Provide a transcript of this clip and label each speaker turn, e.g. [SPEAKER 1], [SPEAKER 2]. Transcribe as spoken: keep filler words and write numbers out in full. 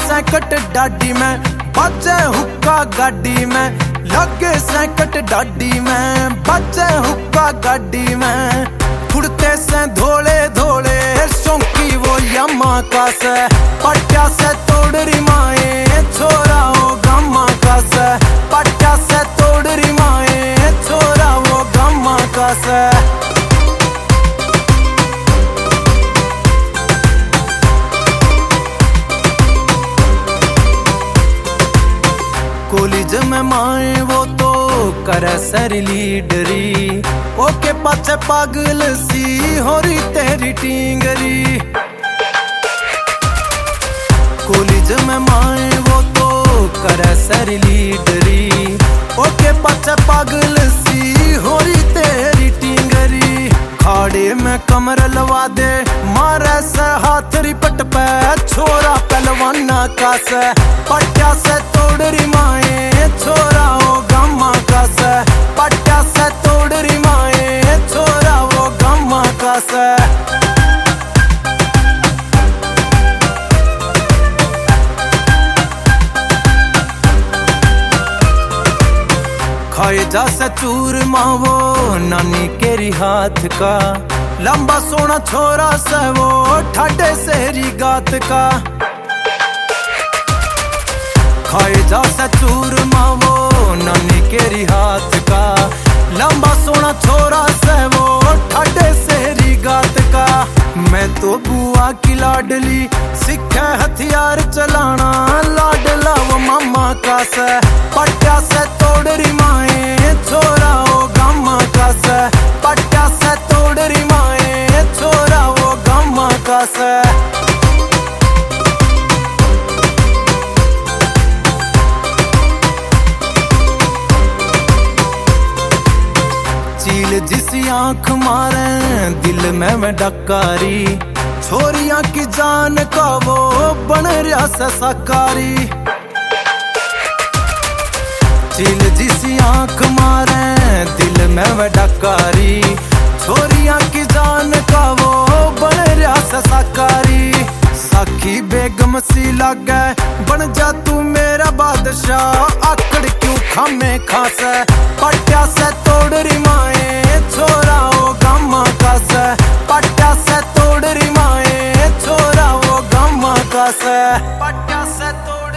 [SPEAKER 1] सैकट daddy में, बचे हुक्का गाड़ी में, लगे सैकट डाडी में, बचे हुक्का गाड़ी में। उड़ते से धोले धोले शौकी वो यमा का से, पट्या से तोड़ रिमाए छोरा वो गम्मा का से, पट्या से तोड़ रिमाए छोरा वो गम्मा का से। कॉलेज में माए वो तो करे सर लीडरी, ओके पाछे पागल सी हो रही तेरी टींगरी। कॉलेज में माए वो तो करे सर लीडरी, ओके पाछे पागल सी हो रही तेरी टींगरी। खाड़े में कमर लवा दे मारे से हाथ रिपट पे छोरा पहलवाना का से, पट्या से तोड़ रिमाए छोरा वो गम्मा का से, पट्या से तोड़ रिमाए छोरा वो गम्मा का से। खाए जा से चूरमा वो नानी केरी हाथ का, लंबा सोना छोरा से वो ठाडे सेरी गात का। खाए जा से चूरमा वो नानी केरी हाथ का, लंबा सोना छोरा से वो ठाडे सेरी गात का। मैं तो बुआ की लाडली सीखे हथियार चलाना, लाडला वो मामा का से, पट्या से तोड़ रिमाए छोरा वो गम्मा का से, पट्या से तोड़ रिमाए छोरा वो गम्मा का से। चील जिसी आंख मारे दिल में मैं डकारी, छोरियां की जान का वो बन रहा से साकारी। चील जिसी आंख मारे दिल में मैं डकारी, छोरियां की जान का वो बन रहा से साकारी। साखी बेगम सी लागे बन जा तू मेरा बादशाह, आकड़ क्यों खामे खासे, पट्या से तोड़ रिमाए छोरा वो गम्मा का से, पट्या से तोड़ रिमाए छोरा वो गम्मा का से, पट्या से तोड़